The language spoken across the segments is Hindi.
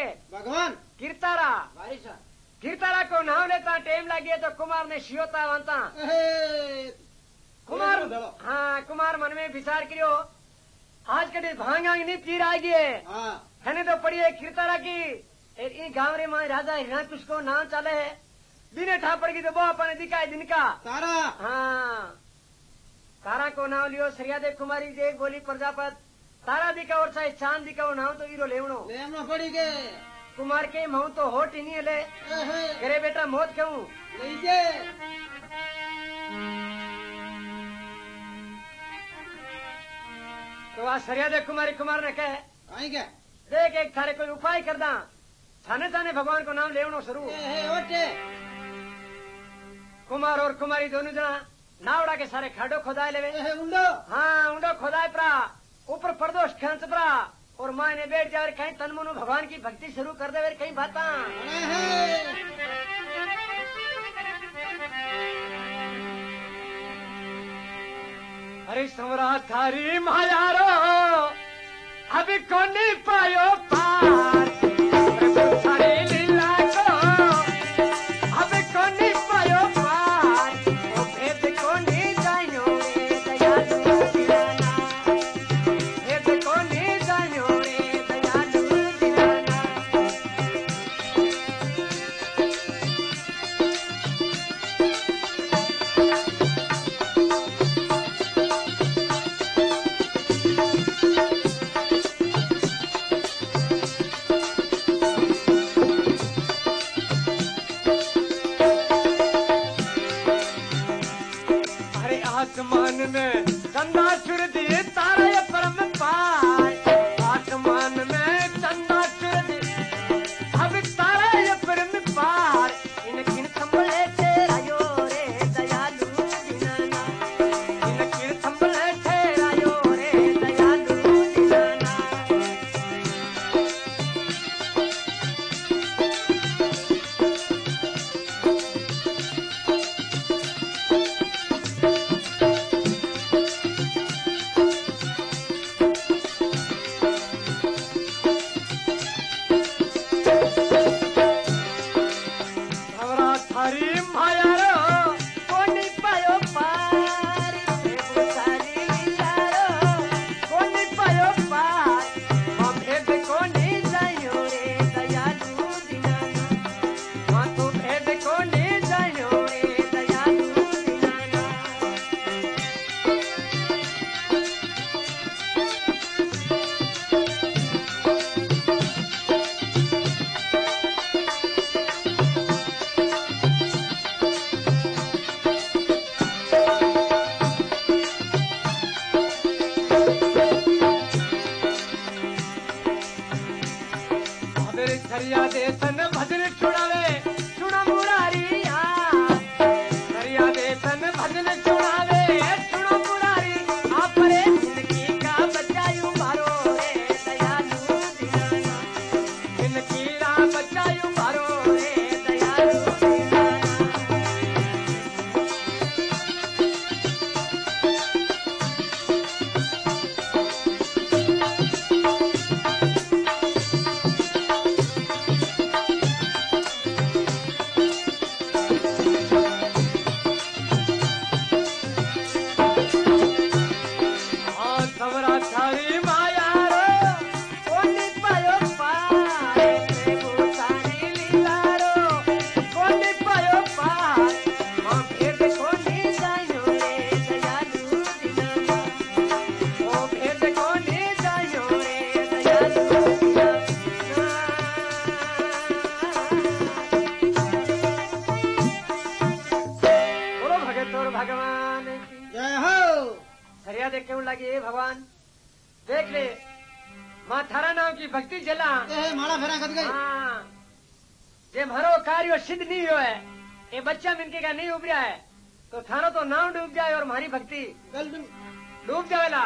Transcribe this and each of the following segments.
के भगवान कीर्तारा बारिशा कीर्तारा को नाम लेता टाइम लगे तो कुमार ने शियोता वांता कुमार हाँ कुमार मन में विचार करियो आज कभी भांगांग नहीं पी रहा है तो पड़ी है कीर्तारा की गांव रे मां राजा हिरणाकुश को नाम चले है दिने ठा पड़गी तो वो अपने दिखाए दिन का तारा हाँ तारा को नाम लियो सरियादेव कुमारी देख बोली प्रजापत तारा दिखा और चाहे चांद दिखा वो नाम तो हीरो लेवनो पड़ी के कुमार के महू तो होट ही नहीं ले करे बेटा मौत कहूँ तो आज सरियादेव कुमारी कुमार ने कहे देख एक थारे कोई उपाय कर दा थाने थाने भगवान को नाम लेवनो शुरू कुमार और कुमारी दोनों जना नावड़ा के सारे खाडो खोदाए लेवे उंडो हाँ उंडो खोदाए परा ऊपर प्रदोष खेच परा और माँ ने बैठ जाए कहीं तन मनो भगवान की भक्ति शुरू कर दे कहीं बाता अरे समरा थारी मायारो अभी को नहीं पायो पार थारी लीला को अभी को नहीं पायो पार वो भेद को नहीं जानो रे दयालु दिलाना भेद को नहीं जानो रे दयालु दिलाना आसमान में चंदा चुर दिए तारे परम पार आसमान में चंदा चुर दिए अब तारे परम पार इन किन संभले तेरा यो रे दयालु दिलाना इन किन संभले तेरा यो रे दयालु दिलाना सरिया दे तन भजन छुड़ावे सुना मुरारी सरिया दे तन भजन छुड़ावे सुनो मुरारी आपरे जिंदगी का बचायु मारो रे दयालु दिलाना जिंदगी का बचायु मारो रे दयालु दिलाना भगवान देख ले माँ थारा नाम की भक्ति जला माला फेरा कद गई हाँ जे मारो कार्य सिद्ध नहीं हुआ है ये बच्चा मिनके का नहीं उबरा है तो थारो तो नाम डूब जाए और हमारी भक्ति डूब जावेला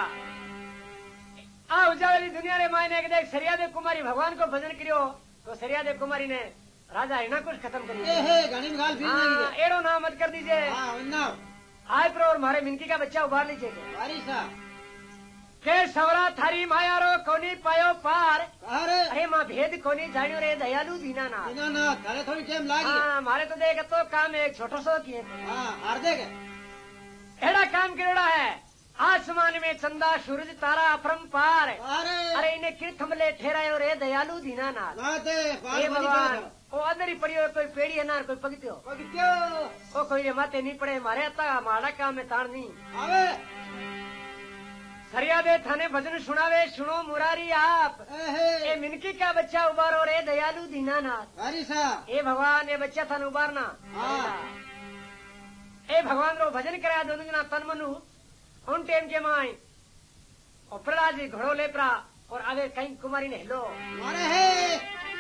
आ उजावेली दुनिया रे मायने के देख सरियादेव कुमारी भगवान को भजन करियो तो सरियादेव कुमारी ने राजा हिरणाकुश खत्म कर दिया एड़ो नाम मत कर दीजिए आय पर और हमारे मिनकी का बच्चा उबार लीजिए के सवरा थारी माया रो कोनी पायो पार अरे मां भेद कोनी जानियो रे दयालु दीनानाथ दीनानाथ थारे थोड़ी टाइम लागी हाँ मारे तो देख तो काम एक छोटो सो किए हां हार देख एड़ा काम करेड़ा है आसमान में चंदा सूरज तारा अपरंपार अरे इन्हें किर थमले ठहरायो रे दयालु दीनानाथ हे भगवान ओ अंदर ही पड़ियो कोई पेड़ी है ना कोई पगत्यो ओ कोई रे माते नहीं पड़े मारे ता माड़ा काम में ताड़ नहीं आवे सरिया दे थाने भजन सुनावे सुनो मुरारी आप ए मिनकी का बच्चा उबारो रे दयालु दीनानाथ ए भगवान ये बच्चा थाने उबारना ए भगवान रो भजन कराया दोनों जना तन मनु उन टेम के माई और प्रहलाद जी घोड़ो लेपरा और आगे कहीं कुमारी ने हिलो मारे है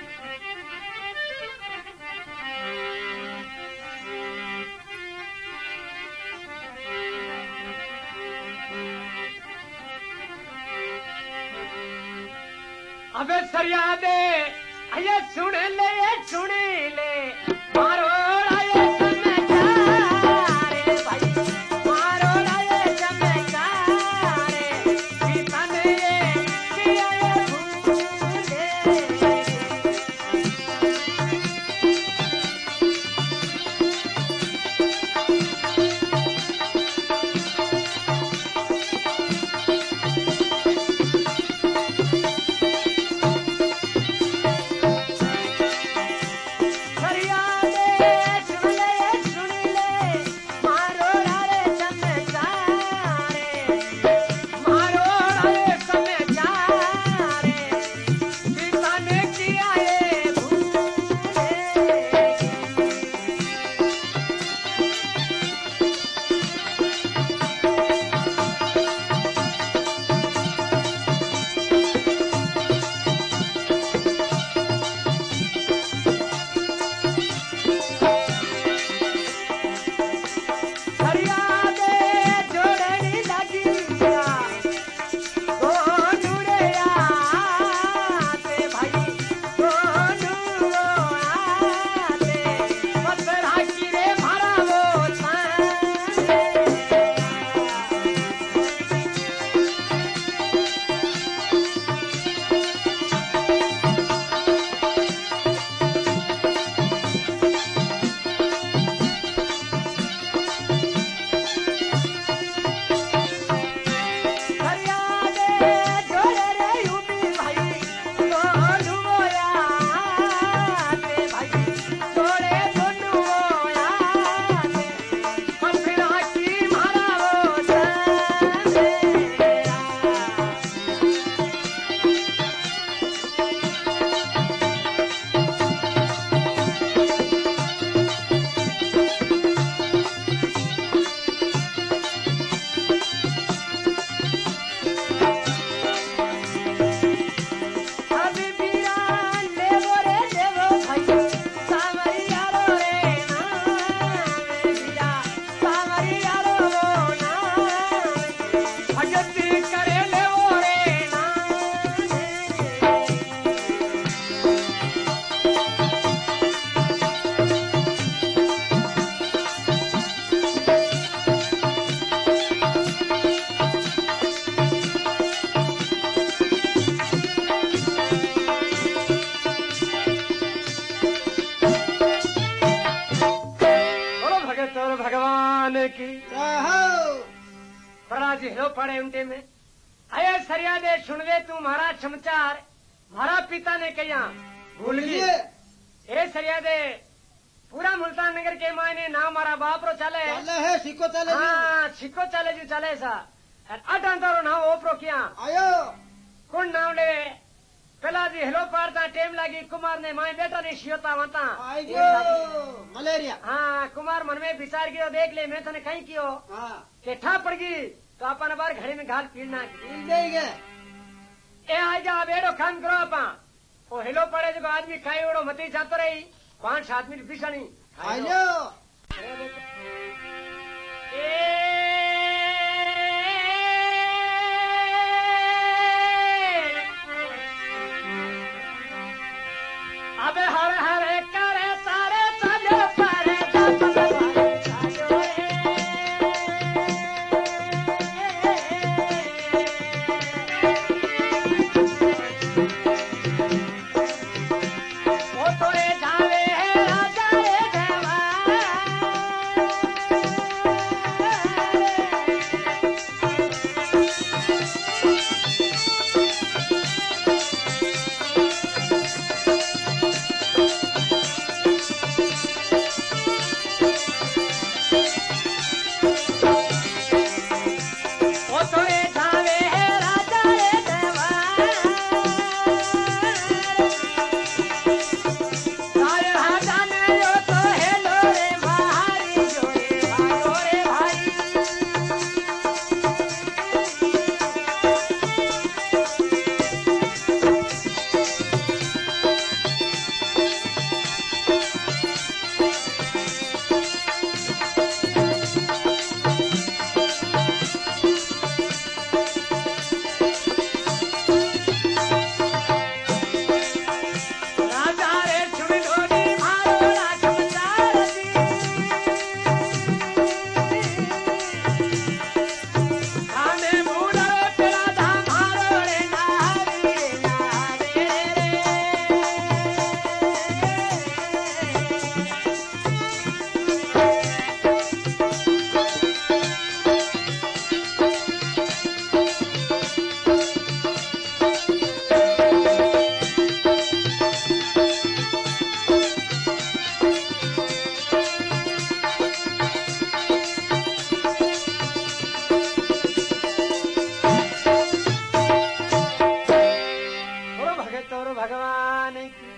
अबे सरिया दे अये सुन ले मारो प्रहलाद जी हिलो पड़े उनके में अये सरिया दे सुन दे तू मारा समाचार मारा पिता ने कहा भूल गई ए सरिया दे पूरा मुल्तान नगर के मायने ना मारा बाप रो चले है सिक्को चले हाँ सिक्को चले जो चले सा अटांतारो ना ओपरो किया आयो कौन नाम ले प्रहलाद जी हिलो पारता टेम लगी कुमार ने माए बेटा ने शियोता वता मलेरिया हाँ कुमार मन में विचार कियो देख ले मैं तने कहीं कियो के ठा पड़ गई तो अपन बार घरे में घाट पीना देंगे ए आ जा बेड़ो काम करो अपा ओ हिलो पड़े जो आदमी खाई उड़ो मती जातो रही 5-7 मिनट पिछड़ी आयो अबे हरे हरे करे तारे चलो परे चलो रे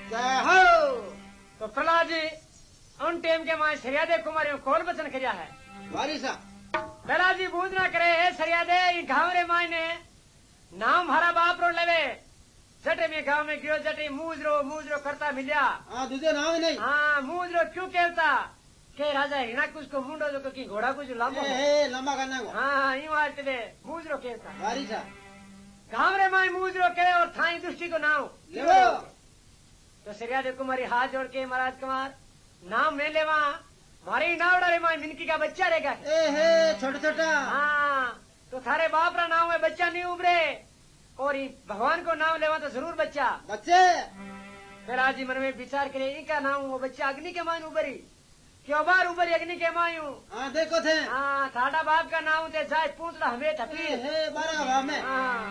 जय हो। तो प्रहलाद जी उन टेम के माए सरियादे कुमारी में कौन वचन करिया है बारिशा प्रहलाद जी बूझ ना करे हे सरियादे ई गांव रे माए ने नाम हरा बाप रो लेवे जटे में गांव में गयो जटे मूजरो करता मिलिया हाँ दूजे नाम ही नहीं हाँ मूजरो क्यों कहता के राजा हिरणा कुछ को मुंडो जो की घोड़ा कुछ लंबो हे लंबा करना को हाँ यूं आज ते मूजरो कहता बारिशा गांव रे माए मूजरो कहे और थाई दृष्टि को नाम लेवो तो सरियादे कुमारी हाथ जोड़ के महाराज कुमार नाम में लेवा मारे नावड़ा रे माए मिनकी का बच्चा रहेगा ए हे छोटा छोटा हाँ तो थारे बाप रा नाम में बच्चा नहीं उभरे और ये भगवान को नाम लेवा तो जरूर बच्चा बच्चे फिर आज मन में विचार करे इनका नाम वो बच्चा अग्नि के मायू उभरी क्यों बार उभरी अग्नि के मायू हाँ देखो थे हाँ थाड़ा बाप का नाम दे जाए पूछड़ा हमें ठपी हे बारह भाव में हाँ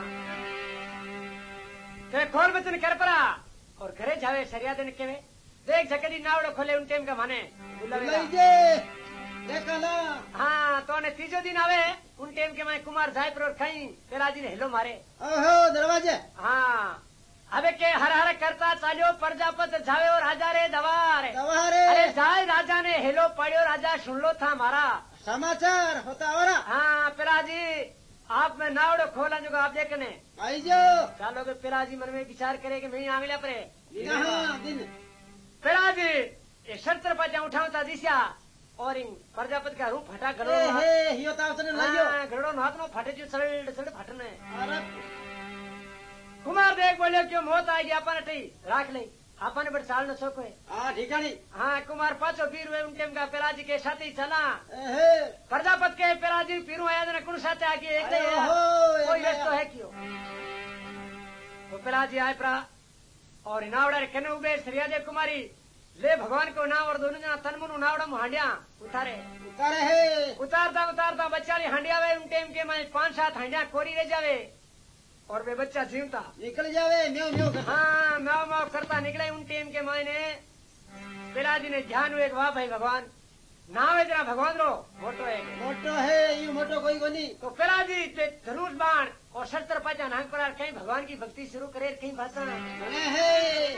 तो खोल बचन कर पड़ा और घरे जावे सरिया दिन के देख जकदी नावड़ो खोले उन टेम का माने लीजे देखा ला हाँ तो ने तीजो दिन आवे उन टेम के माने कुमार जायपुर और कहीं तेरा जी ने हेलो मारे ओहो दरवाजे हाँ अबे के हर हर करता चालो प्रजापत जावे और राजा रे दवारे दवारे अरे जाए राजा ने हेलो पढ़ियो राजा सुन लो था हमारा समाचार होता हो रहा हाँ पिराजी आप में नावड़ो खोला जो आप देखने आई जो चालो के पिराजी मन में विचार करे कि मैं आंगलिया परे यहाँ दिन पिराजी ये शर्त पर उठाता दिशा और इन प्रजापति का रूप फटा ए घड़ो हे हियो तावतने लायो घड़ो हाथ में फटे जो सड़ सड़ फटने अरे कुमार देख बोले क्यों मौत आएगी अपन अटी राख ले अपन बड़ साल न सोको है हाँ ठिकानी हाँ कुमार पाचो पीर हुए उनके का पिराजी के साथ ही चला ए हे प्रजापत के पिराजी पीरू आया ना कुण साथ आगे एक अरे हो कोई व्यस्त है क्यों तो पिराजी आए प्रा और नावड़ा रे कने उबे सरियादे कुमारी ले भगवान को नाम और दोनों जना तन मन नावड़ा हांडिया उतारे उतारे हे उतारता बच्चा ली हांडिया वे उन टाइम के मैं 5-7 हांडिया कोरी रह जावे और वे बच्चा जीवता निकल जावे म्यो म्यो करता हाँ म्याव म्याव करता निकले उन टाइम के मायने पिलाजी ने ध्यान हुए वाह भाई भगवान नाम है जरा भगवान रो मोटो है यू मोटो कोई को नहीं तो पिलाजी धनुष बाण और शस्त्र पाचा नांग पर कहीं भगवान की भक्ति शुरू करे कहीं भाषा है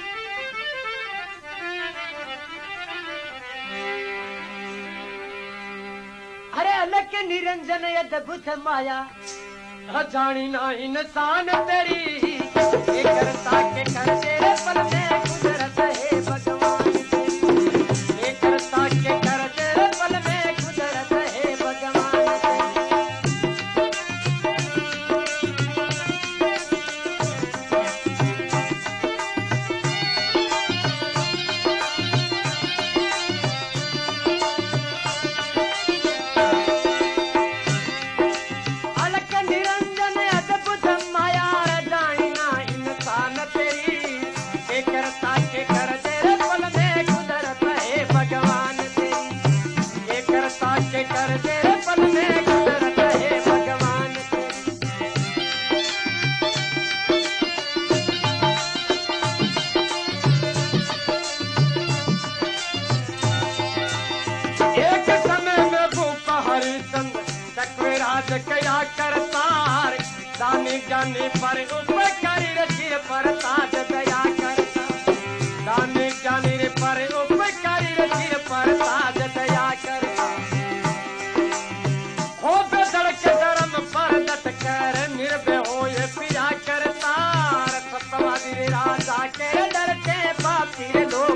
अरे अलग के निरंजन अद्भुत माया जानी ना इंसान तेरी करता के कर तेरे पल में कुदरत है भगवान तेरी करता के कर तेरे पल में कुदरत है भगवान कर तेरे पल में कुदरत है भगवान एक समय में भूपा हरिचंद चक्रराज कया करतार दानी जानी पर उपकारी सिर पर ताज दया करता दानी जानी पर उपकारी सिर पर ताज दया करता हो सड़क धर्म पर डट कर निर्भय हो ये पिया करता सत्यवादी राजा के डरते पापी लोग